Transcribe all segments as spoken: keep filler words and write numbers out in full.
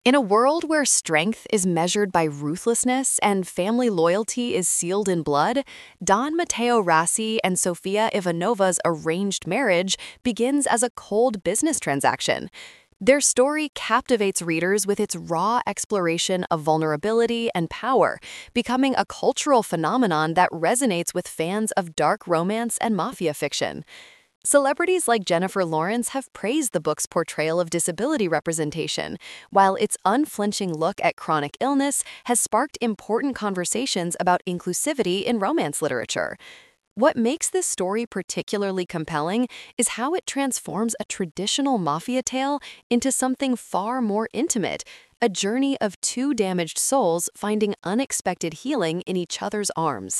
In a world where strength is measured by ruthlessness and family loyalty is sealed in blood, Don Matteo Rassi and Sofia Ivanova's arranged marriage begins as a cold business transaction. Their story captivates readers with its raw exploration of vulnerability and power, becoming a cultural phenomenon that resonates with fans of dark romance and mafia fiction. Celebrities like Jennifer Lawrence have praised the book's portrayal of disability representation, while its unflinching look at chronic illness has sparked important conversations about inclusivity in romance literature. What makes this story particularly compelling is how it transforms a traditional mafia tale into something far more intimate, a journey of two damaged souls finding unexpected healing in each other's arms.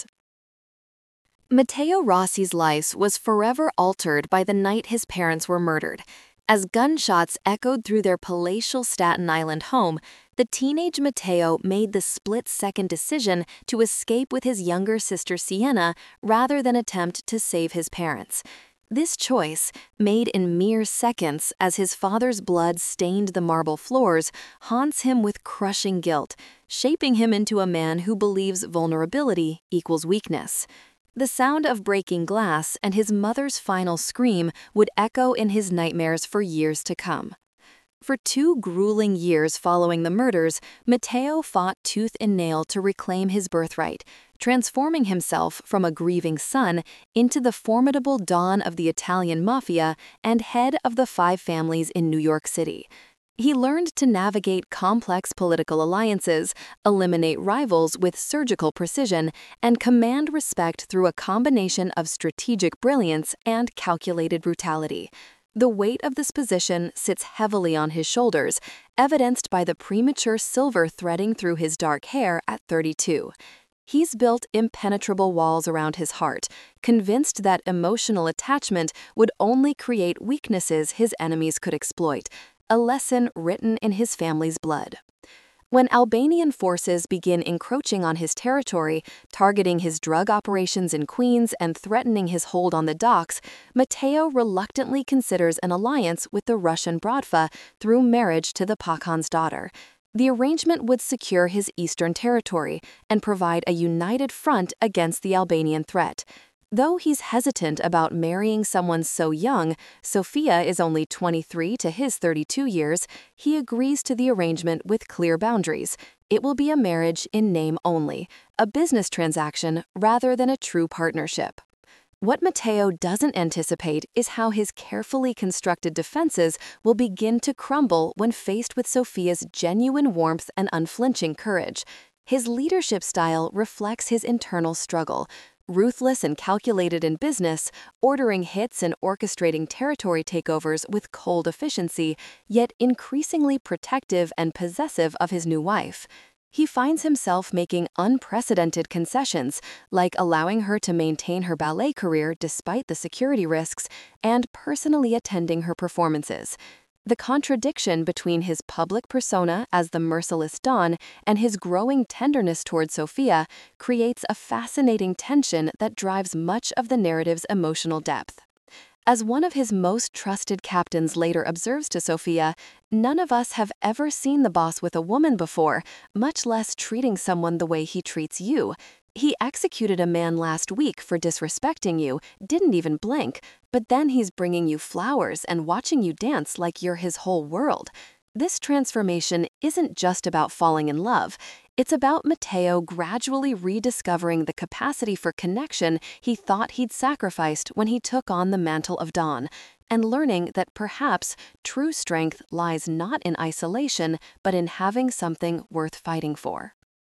Matteo Rossi's life was forever altered by the night his parents were murdered. As gunshots echoed through their palatial Staten Island home, the teenage Matteo made the split-second decision to escape with his younger sister Sienna rather than attempt to save his parents. This choice, made in mere seconds as his father's blood stained the marble floors, haunts him with crushing guilt, shaping him into a man who believes vulnerability equals weakness. The sound of breaking glass and his mother's final scream would echo in his nightmares for years to come. For two grueling years following the murders, Matteo fought tooth and nail to reclaim his birthright, transforming himself from a grieving son into the formidable Don of the Italian mafia and head of the five families in New York City. He learned to navigate complex political alliances, eliminate rivals with surgical precision, and command respect through a combination of strategic brilliance and calculated brutality. The weight of this position sits heavily on his shoulders, evidenced by the premature silver threading through his dark hair at thirty-two. He's built impenetrable walls around his heart, convinced that emotional attachment would only create weaknesses his enemies could exploit, a lesson written in his family's blood. When Albanian forces begin encroaching on his territory, targeting his drug operations in Queens and threatening his hold on the docks, Matteo reluctantly considers an alliance with the Russian Brodfa through marriage to the Pakhan's daughter. The arrangement would secure his eastern territory and provide a united front against the Albanian threat. Though he's hesitant about marrying someone so young, Sofia is only twenty-three to his thirty-two years, he agrees to the arrangement with clear boundaries. It will be a marriage in name only, a business transaction rather than a true partnership. What Matteo doesn't anticipate is how his carefully constructed defenses will begin to crumble when faced with Sofia's genuine warmth and unflinching courage. His leadership style reflects his internal struggle. Ruthless and calculated in business, ordering hits and orchestrating territory takeovers with cold efficiency, yet increasingly protective and possessive of his new wife. He finds himself making unprecedented concessions, like allowing her to maintain her ballet career despite the security risks, and personally attending her performances. The contradiction between his public persona as the merciless Don and his growing tenderness toward Sofia creates a fascinating tension that drives much of the narrative's emotional depth. As one of his most trusted captains later observes to Sofia, "None of us have ever seen the boss with a woman before, much less treating someone the way he treats you. He executed a man last week for disrespecting you, didn't even blink, but then he's bringing you flowers and watching you dance like you're his whole world." This transformation isn't just about falling in love. It's about Matteo gradually rediscovering the capacity for connection he thought he'd sacrificed when he took on the mantle of Don, and learning that perhaps true strength lies not in isolation, but in having something worth fighting for.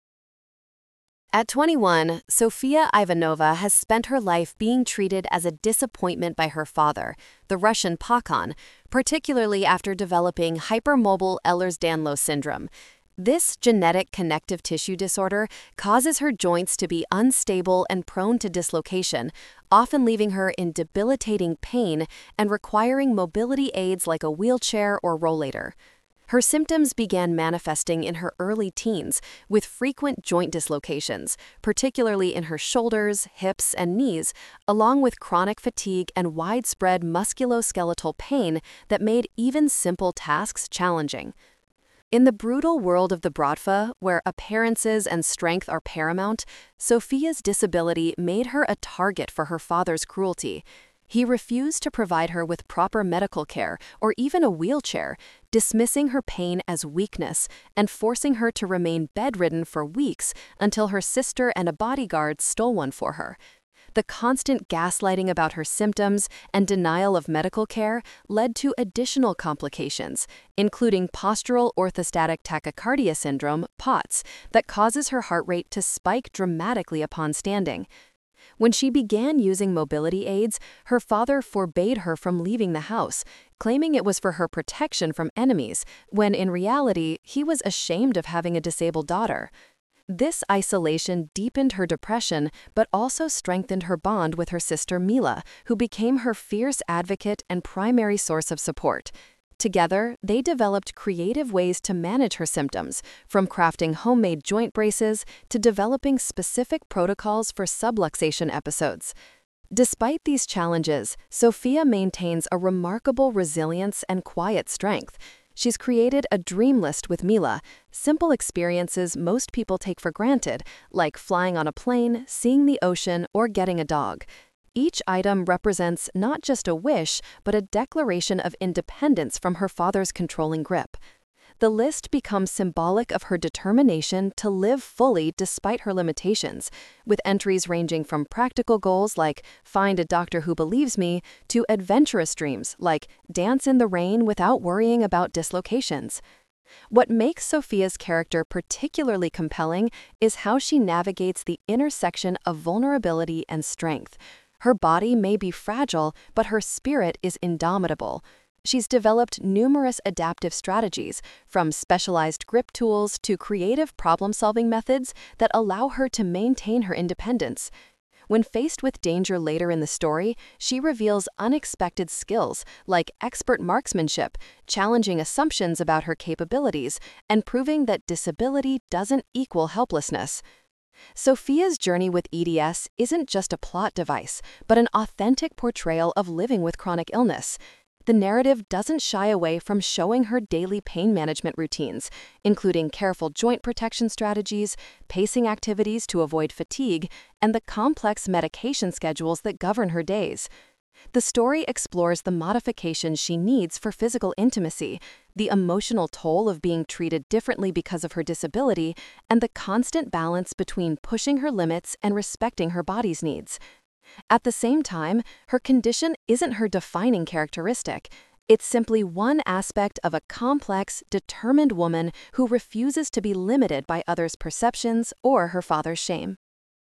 At twenty-one, Sofia Ivanova has spent her life being treated as a disappointment by her father, the Russian Pakhan, particularly after developing hypermobile Ehlers-Danlos syndrome. This genetic connective tissue disorder causes her joints to be unstable and prone to dislocation, often leaving her in debilitating pain and requiring mobility aids like a wheelchair or rollator. Her symptoms began manifesting in her early teens, with frequent joint dislocations, particularly in her shoulders, hips, and knees, along with chronic fatigue and widespread musculoskeletal pain that made even simple tasks challenging. In the brutal world of the Bratva, where appearances and strength are paramount, Sophia's disability made her a target for her father's cruelty. He refused to provide her with proper medical care or even a wheelchair, dismissing her pain as weakness and forcing her to remain bedridden for weeks until her sister and a bodyguard stole one for her. The constant gaslighting about her symptoms and denial of medical care led to additional complications, including postural orthostatic tachycardia syndrome, POTS, that causes her heart rate to spike dramatically upon standing. When she began using mobility aids, her father forbade her from leaving the house, claiming it was for her protection from enemies, when in reality, he was ashamed of having a disabled daughter. This isolation deepened her depression, but also strengthened her bond with her sister Mila, who became her fierce advocate and primary source of support. Together, they developed creative ways to manage her symptoms, from crafting homemade joint braces to developing specific protocols for subluxation episodes. Despite these challenges, Sophia maintains a remarkable resilience and quiet strength. She's created a dream list with Mila, simple experiences most people take for granted, like flying on a plane, seeing the ocean, or getting a dog. Each item represents not just a wish, but a declaration of independence from her father's controlling grip. The list becomes symbolic of her determination to live fully despite her limitations, with entries ranging from practical goals like find a doctor who believes me to adventurous dreams like dance in the rain without worrying about dislocations. What makes Sophia's character particularly compelling is how she navigates the intersection of vulnerability and strength. Her body may be fragile, but her spirit is indomitable. She's developed numerous adaptive strategies, from specialized grip tools to creative problem-solving methods that allow her to maintain her independence. When faced with danger later in the story, she reveals unexpected skills like expert marksmanship, challenging assumptions about her capabilities, and proving that disability doesn't equal helplessness. Sophia's journey with E D S isn't just a plot device, but an authentic portrayal of living with chronic illness. The narrative doesn't shy away from showing her daily pain management routines, including careful joint protection strategies, pacing activities to avoid fatigue, and the complex medication schedules that govern her days. The story explores the modifications she needs for physical intimacy, the emotional toll of being treated differently because of her disability, and the constant balance between pushing her limits and respecting her body's needs. At the same time, her condition isn't her defining characteristic. It's simply one aspect of a complex, determined woman who refuses to be limited by others' perceptions or her father's shame.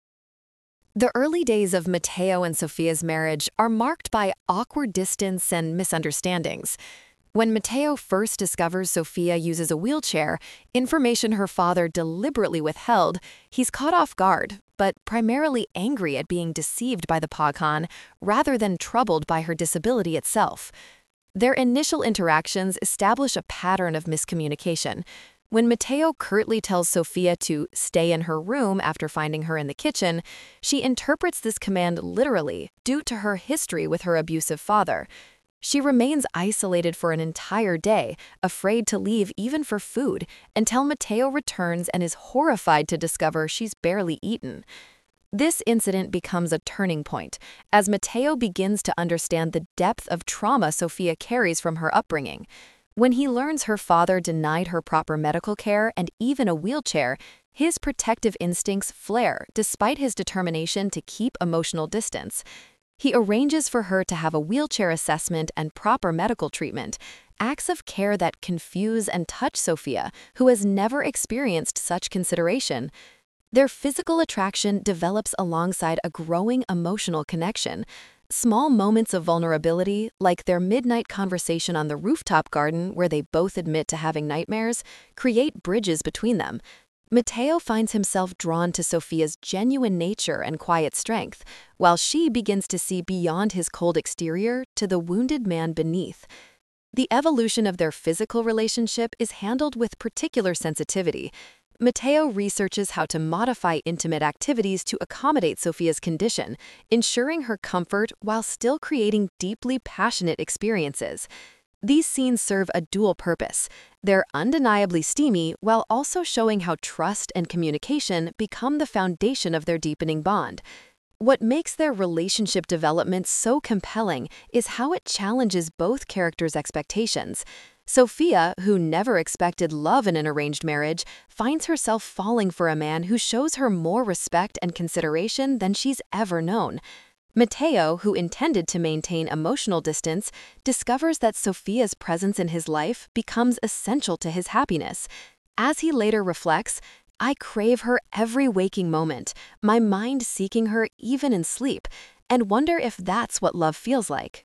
The early days of Matteo and Sophia's marriage are marked by awkward distance and misunderstandings. When Matteo first discovers Sophia uses a wheelchair, information her father deliberately withheld, he's caught off guard, but primarily angry at being deceived by the Pagan rather than troubled by her disability itself. Their initial interactions establish a pattern of miscommunication. When Matteo curtly tells Sophia to stay in her room after finding her in the kitchen, she interprets this command literally due to her history with her abusive father. She remains isolated for an entire day, afraid to leave even for food, until Matteo returns and is horrified to discover she's barely eaten. This incident becomes a turning point, as Matteo begins to understand the depth of trauma Sophia carries from her upbringing. When he learns her father denied her proper medical care and even a wheelchair, his protective instincts flare despite his determination to keep emotional distance. He arranges for her to have a wheelchair assessment and proper medical treatment, acts of care that confuse and touch Sophia, who has never experienced such consideration. Their physical attraction develops alongside a growing emotional connection. Small moments of vulnerability, like their midnight conversation on the rooftop garden where they both admit to having nightmares, create bridges between them. Matteo finds himself drawn to Sophia's genuine nature and quiet strength, while she begins to see beyond his cold exterior to the wounded man beneath. The evolution of their physical relationship is handled with particular sensitivity. Matteo researches how to modify intimate activities to accommodate Sophia's condition, ensuring her comfort while still creating deeply passionate experiences. These scenes serve a dual purpose. They're undeniably steamy while also showing how trust and communication become the foundation of their deepening bond. What makes their relationship development so compelling is how it challenges both characters' expectations. Sophia, who never expected love in an arranged marriage, finds herself falling for a man who shows her more respect and consideration than she's ever known. Mateo, who intended to maintain emotional distance, discovers that Sophia's presence in his life becomes essential to his happiness. As he later reflects, "I crave her every waking moment, my mind seeking her even in sleep, and wonder if that's what love feels like."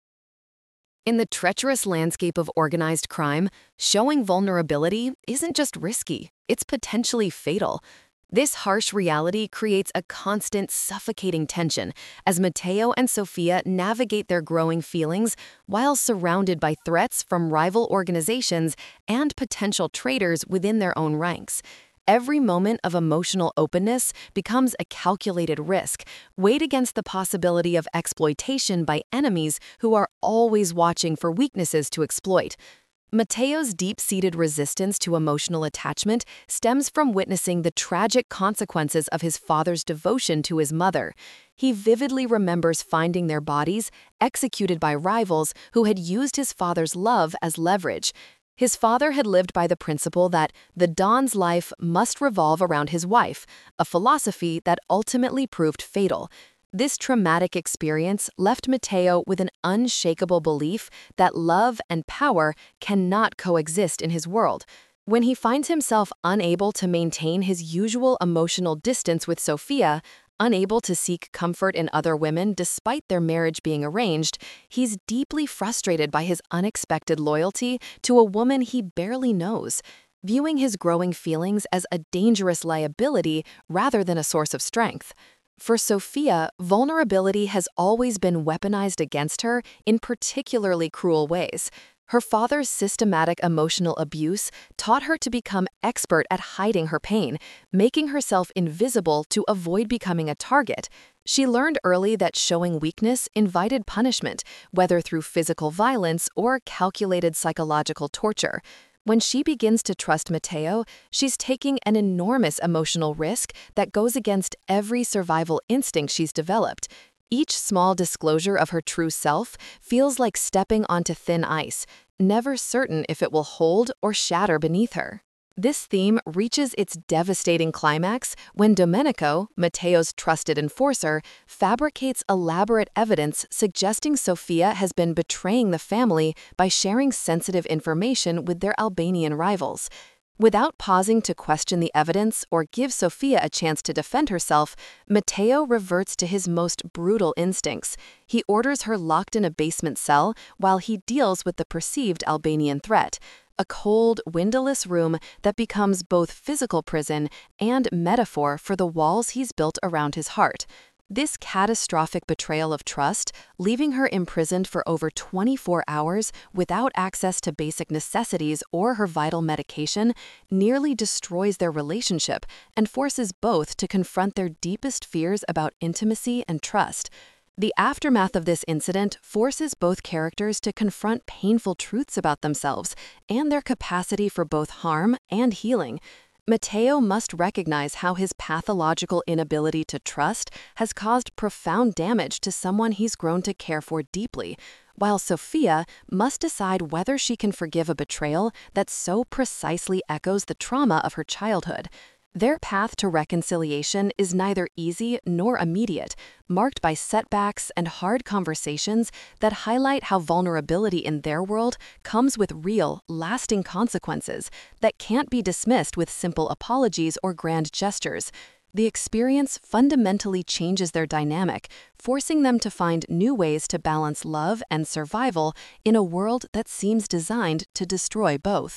In the treacherous landscape of organized crime, showing vulnerability isn't just risky, it's potentially fatal. This harsh reality creates a constant, suffocating tension as Mateo and Sophia navigate their growing feelings while surrounded by threats from rival organizations and potential traitors within their own ranks. Every moment of emotional openness becomes a calculated risk, weighed against the possibility of exploitation by enemies who are always watching for weaknesses to exploit. Mateo's deep-seated resistance to emotional attachment stems from witnessing the tragic consequences of his father's devotion to his mother. He vividly remembers finding their bodies executed by rivals who had used his father's love as leverage. His father had lived by the principle that the Don's life must revolve around his wife, a philosophy that ultimately proved fatal. This traumatic experience left Mateo with an unshakable belief that love and power cannot coexist in his world. When he finds himself unable to maintain his usual emotional distance with Sophia, unable to seek comfort in other women despite their marriage being arranged, he's deeply frustrated by his unexpected loyalty to a woman he barely knows, viewing his growing feelings as a dangerous liability rather than a source of strength. For Sophia, vulnerability has always been weaponized against her in particularly cruel ways. Her father's systematic emotional abuse taught her to become expert at hiding her pain, making herself invisible to avoid becoming a target. She learned early that showing weakness invited punishment, whether through physical violence or calculated psychological torture. When she begins to trust Mateo, she's taking an enormous emotional risk that goes against every survival instinct she's developed. Each small disclosure of her true self feels like stepping onto thin ice, never certain if it will hold or shatter beneath her. This theme reaches its devastating climax when Domenico, Mateo's trusted enforcer, fabricates elaborate evidence suggesting Sophia has been betraying the family by sharing sensitive information with their Albanian rivals. Without pausing to question the evidence or give Sophia a chance to defend herself, Mateo reverts to his most brutal instincts. He orders her locked in a basement cell while he deals with the perceived Albanian threat. A cold, windowless room that becomes both physical prison and metaphor for the walls he's built around his heart. This catastrophic betrayal of trust, leaving her imprisoned for over twenty-four hours without access to basic necessities or her vital medication, nearly destroys their relationship and forces both to confront their deepest fears about intimacy and trust. The aftermath of this incident forces both characters to confront painful truths about themselves and their capacity for both harm and healing. Mateo must recognize how his pathological inability to trust has caused profound damage to someone he's grown to care for deeply, while Sophia must decide whether she can forgive a betrayal that so precisely echoes the trauma of her childhood. Their path to reconciliation is neither easy nor immediate, marked by setbacks and hard conversations that highlight how vulnerability in their world comes with real, lasting consequences that can't be dismissed with simple apologies or grand gestures. The experience fundamentally changes their dynamic, forcing them to find new ways to balance love and survival in a world that seems designed to destroy both.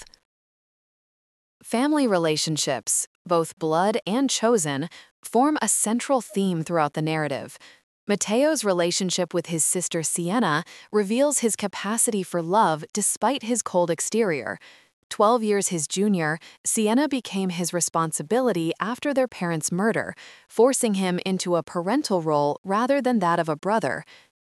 Family relationships, both blood and chosen, form a central theme throughout the narrative. Mateo's relationship with his sister Sienna reveals his capacity for love despite his cold exterior. Twelve years his junior, Sienna became his responsibility after their parents' murder, forcing him into a parental role rather than that of a brother.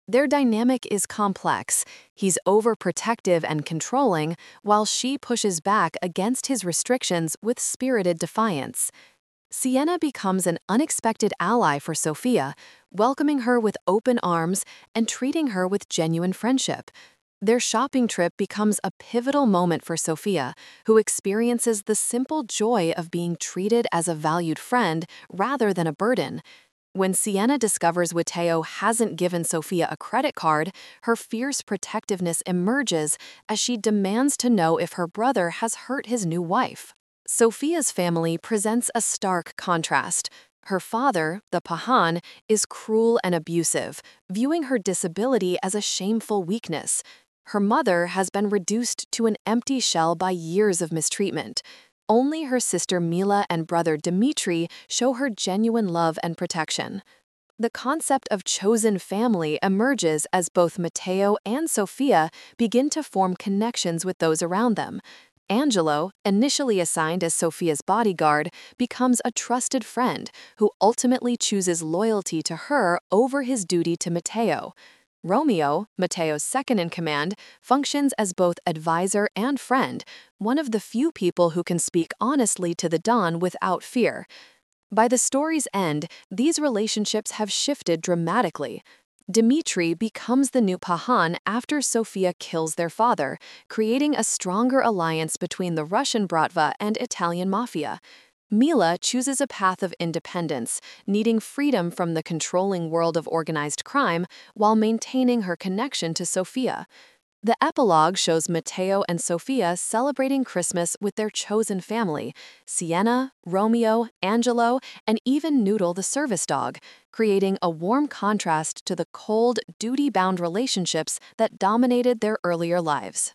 Their dynamic is complex. He's overprotective and controlling, while she pushes back against his restrictions with spirited defiance. Sienna becomes an unexpected ally for Sophia, welcoming her with open arms and treating her with genuine friendship. Their shopping trip becomes a pivotal moment for Sophia, who experiences the simple joy of being treated as a valued friend rather than a burden. When Sienna discovers Mateo hasn't given Sophia a credit card, her fierce protectiveness emerges as she demands to know if her brother has hurt his new wife. Sophia's family presents a stark contrast. Her father, the Pahan, is cruel and abusive, viewing her disability as a shameful weakness. Her mother has been reduced to an empty shell by years of mistreatment. Only her sister Mila and brother Dmitri show her genuine love and protection. The concept of chosen family emerges as both Mateo and Sophia begin to form connections with those around them. Angelo, initially assigned as Sophia's bodyguard, becomes a trusted friend who ultimately chooses loyalty to her over his duty to Mateo. Romeo, Mateo's second-in-command, functions as both advisor and friend, one of the few people who can speak honestly to the Don without fear. By the story's end, these relationships have shifted dramatically. Dmitri becomes the new Pahan after Sophia kills their father, creating a stronger alliance between the Russian Bratva and Italian mafia. Mila chooses a path of independence, needing freedom from the controlling world of organized crime while maintaining her connection to Sophia. The epilogue shows Mateo and Sophia celebrating Christmas with their chosen family, Sienna, Romeo, Angelo, and even Noodle the service dog, creating a warm contrast to the cold, duty-bound relationships that dominated their earlier lives.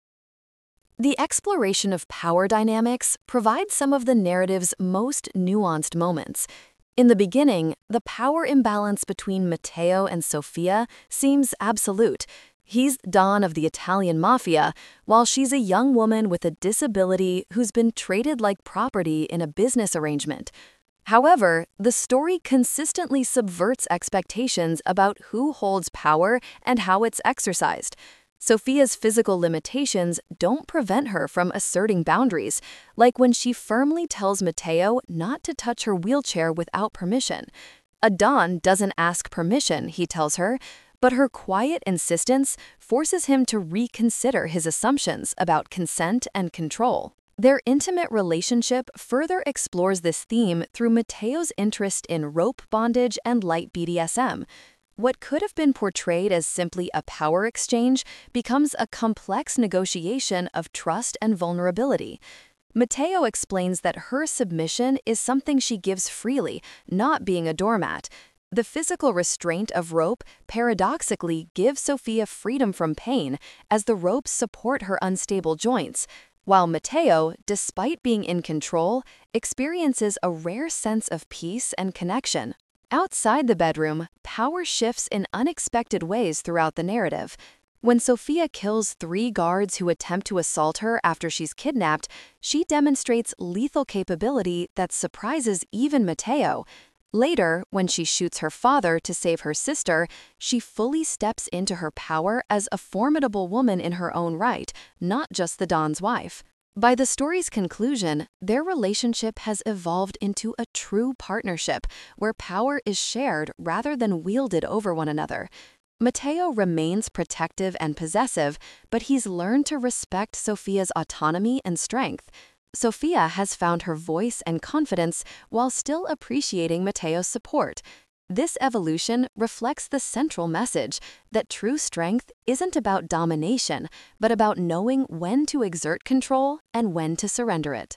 The exploration of power dynamics provides some of the narrative's most nuanced moments. In the beginning, the power imbalance between Mateo and Sophia seems absolute. He's Don of the Italian mafia, while she's a young woman with a disability who's been traded like property in a business arrangement. However, the story consistently subverts expectations about who holds power and how it's exercised. Sophia's physical limitations don't prevent her from asserting boundaries, like when she firmly tells Mateo not to touch her wheelchair without permission. A Don doesn't ask permission, he tells her, but her quiet insistence forces him to reconsider his assumptions about consent and control. Their intimate relationship further explores this theme through Mateo's interest in rope bondage and light B D S M. What could have been portrayed as simply a power exchange becomes a complex negotiation of trust and vulnerability. Mateo explains that her submission is something she gives freely, not being a doormat. The physical restraint of rope paradoxically gives Sophia freedom from pain, as the ropes support her unstable joints, while Mateo, despite being in control, experiences a rare sense of peace and connection. Outside the bedroom, power shifts in unexpected ways throughout the narrative. When Sophia kills three guards who attempt to assault her after she's kidnapped, she demonstrates lethal capability that surprises even Mateo. Later, when she shoots her father to save her sister, she fully steps into her power as a formidable woman in her own right, not just the Don's wife. By the story's conclusion, their relationship has evolved into a true partnership where power is shared rather than wielded over one another. Mateo remains protective and possessive, but he's learned to respect Sophia's autonomy and strength. Sophia has found her voice and confidence while still appreciating Mateo's support. This evolution reflects the central message that true strength isn't about domination, but about knowing when to exert control and when to surrender it.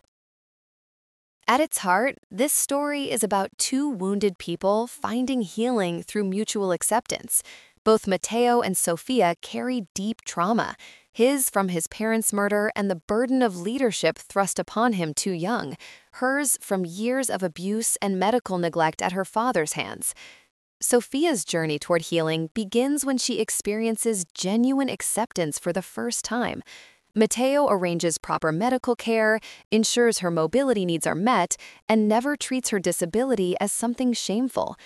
At its heart, this story is about two wounded people finding healing through mutual acceptance. Both Mateo and Sophia carry deep trauma, his from his parents' murder and the burden of leadership thrust upon him too young, hers from years of abuse and medical neglect at her father's hands. Sophia's journey toward healing begins when she experiences genuine acceptance for the first time. Mateo arranges proper medical care, ensures her mobility needs are met, and never treats her disability as something shameful.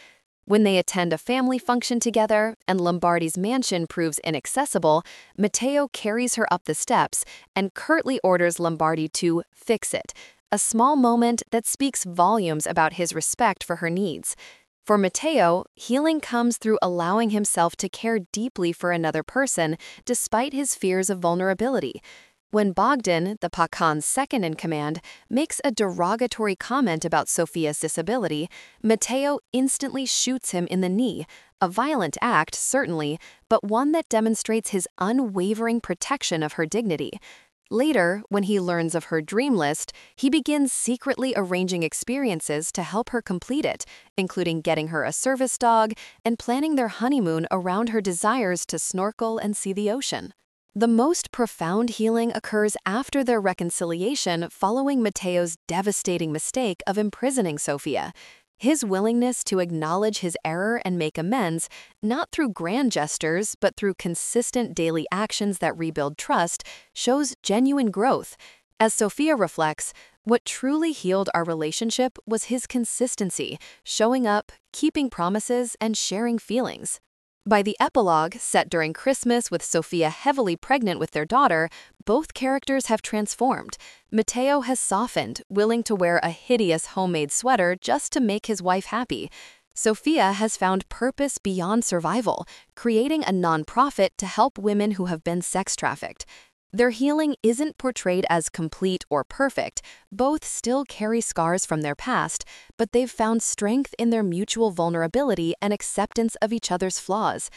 When they attend a family function together and Lombardi's mansion proves inaccessible, Matteo carries her up the steps and curtly orders Lombardi to fix it, a small moment that speaks volumes about his respect for her needs. For Matteo, healing comes through allowing himself to care deeply for another person despite his fears of vulnerability. When Bogdan, the Pacan's second in command, makes a derogatory comment about Sofia's disability, Matteo instantly shoots him in the knee, a violent act, certainly, but one that demonstrates his unwavering protection of her dignity. Later, when he learns of her dream list, he begins secretly arranging experiences to help her complete it, including getting her a service dog and planning their honeymoon around her desires to snorkel and see the ocean. The most profound healing occurs after their reconciliation following Matteo's devastating mistake of imprisoning Sofia. His willingness to acknowledge his error and make amends, not through grand gestures but through consistent daily actions that rebuild trust, shows genuine growth. As Sofia reflects, what truly healed our relationship was his consistency, showing up, keeping promises, and sharing feelings. By the epilogue, set during Christmas with Sofia heavily pregnant with their daughter, both characters have transformed. Matteo has softened, willing to wear a hideous homemade sweater just to make his wife happy. Sofia has found purpose beyond survival, creating a nonprofit to help women who have been sex trafficked. Their healing isn't portrayed as complete or perfect. Both still carry scars from their past, but they've found strength in their mutual vulnerability and acceptance of each other's flaws.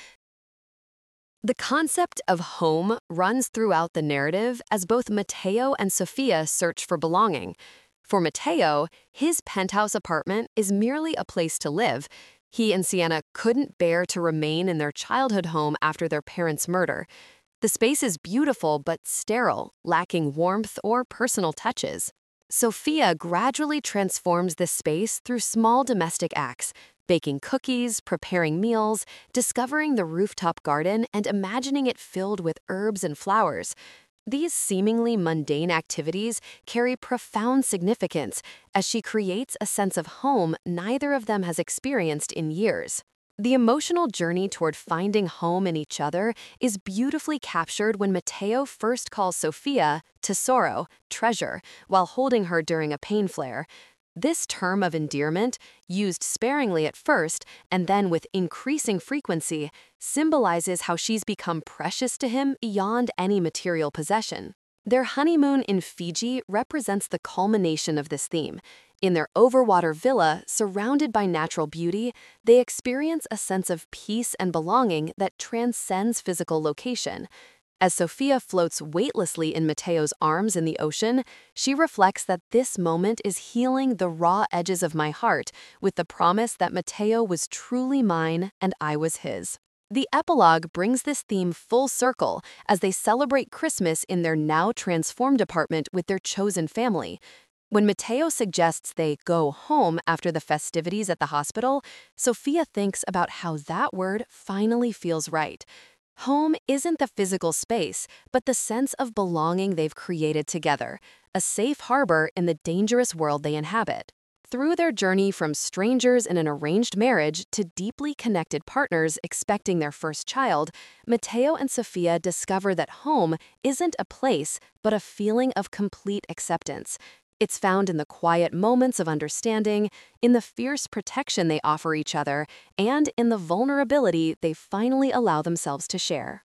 The concept of home runs throughout the narrative as both Matteo and Sofia search for belonging. For Matteo, his penthouse apartment is merely a place to live. He and Sienna couldn't bear to remain in their childhood home after their parents' murder. The space is beautiful but sterile, lacking warmth or personal touches. Sofia gradually transforms this space through small domestic acts, baking cookies, preparing meals, discovering the rooftop garden, and imagining it filled with herbs and flowers. These seemingly mundane activities carry profound significance as she creates a sense of home neither of them has experienced in years. The emotional journey toward finding home in each other is beautifully captured when Matteo first calls Sofia tesoro, treasure, while holding her during a pain flare. This term of endearment, used sparingly at first and then with increasing frequency, symbolizes how she's become precious to him beyond any material possession. Their honeymoon in Fiji represents the culmination of this theme. In their overwater villa, surrounded by natural beauty, they experience a sense of peace and belonging that transcends physical location. As Sofia floats weightlessly in Matteo's arms in the ocean, she reflects that this moment is healing the raw edges of my heart with the promise that Matteo was truly mine and I was his. The epilogue brings this theme full circle as they celebrate Christmas in their now transformed apartment with their chosen family. When Matteo suggests they go home after the festivities at the hospital, Sofia thinks about how that word finally feels right. Home isn't the physical space, but the sense of belonging they've created together, a safe harbor in the dangerous world they inhabit. Through their journey from strangers in an arranged marriage to deeply connected partners expecting their first child, Matteo and Sofia discover that home isn't a place, but a feeling of complete acceptance. It's found in the quiet moments of understanding, in the fierce protection they offer each other, and in the vulnerability they finally allow themselves to share.